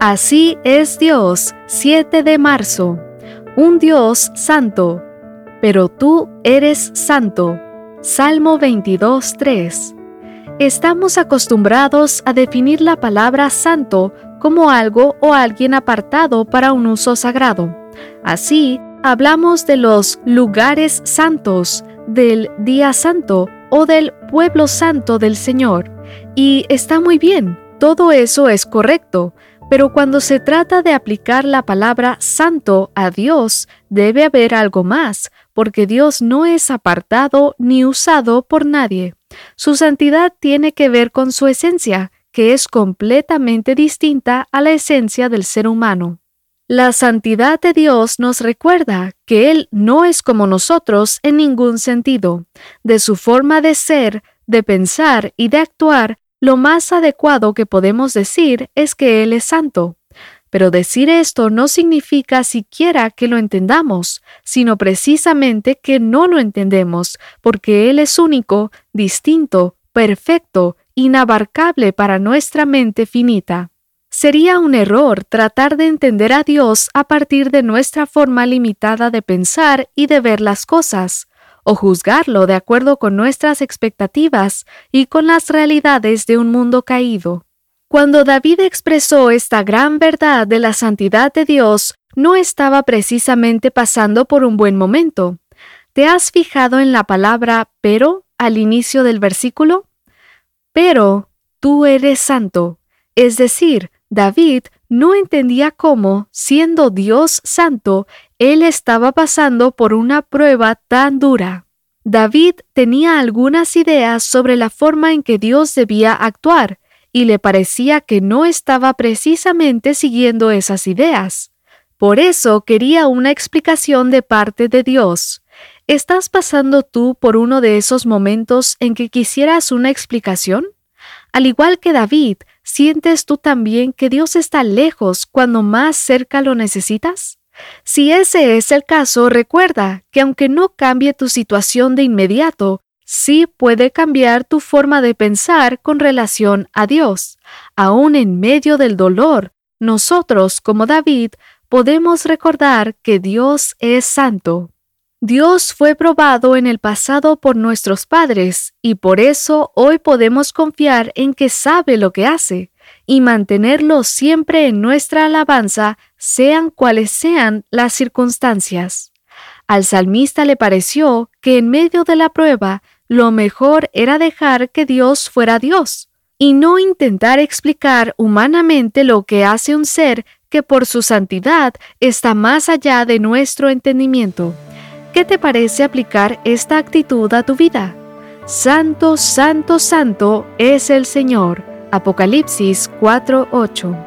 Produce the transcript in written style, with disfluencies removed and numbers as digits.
Así es Dios, 7 de marzo, un Dios santo, pero tú eres santo. Salmo 22:3. Estamos acostumbrados a definir la palabra santo como algo o alguien apartado para un uso sagrado. Así, hablamos de los lugares santos, del día santo o del pueblo santo del Señor. Y está muy bien, todo eso es correcto, pero cuando se trata de aplicar la palabra santo a Dios, debe haber algo más, porque Dios no es apartado ni usado por nadie. Su santidad tiene que ver con su esencia, que es completamente distinta a la esencia del ser humano. La santidad de Dios nos recuerda que Él no es como nosotros en ningún sentido. De su forma de ser, de pensar y de actuar, lo más adecuado que podemos decir es que Él es santo. Pero decir esto no significa siquiera que lo entendamos, sino precisamente que no lo entendemos, porque Él es único, distinto, perfecto, inabarcable para nuestra mente finita. Sería un error tratar de entender a Dios a partir de nuestra forma limitada de pensar y de ver las cosas, o juzgarlo de acuerdo con nuestras expectativas y con las realidades de un mundo caído. Cuando David expresó esta gran verdad de la santidad de Dios, no estaba precisamente pasando por un buen momento. ¿Te has fijado en la palabra pero al inicio del versículo? Pero tú eres santo. Es decir, David no entendía cómo, siendo Dios santo, él estaba pasando por una prueba tan dura. David tenía algunas ideas sobre la forma en que Dios debía actuar, y le parecía que no estaba precisamente siguiendo esas ideas. Por eso quería una explicación de parte de Dios. ¿Estás pasando tú por uno de esos momentos en que quisieras una explicación? Al igual que David, ¿sientes tú también que Dios está lejos cuando más cerca lo necesitas? Si ese es el caso, recuerda que aunque no cambie tu situación de inmediato, sí puede cambiar tu forma de pensar con relación a Dios. Aún en medio del dolor, nosotros, como David, podemos recordar que Dios es santo. Dios fue probado en el pasado por nuestros padres y por eso hoy podemos confiar en que sabe lo que hace y mantenerlo siempre en nuestra alabanza, sean cuales sean las circunstancias. Al salmista le pareció que en medio de la prueba, lo mejor era dejar que Dios fuera Dios y no intentar explicar humanamente lo que hace un ser que por su santidad está más allá de nuestro entendimiento. ¿Qué te parece aplicar esta actitud a tu vida? Santo, santo, santo es el Señor. Apocalipsis 4:8.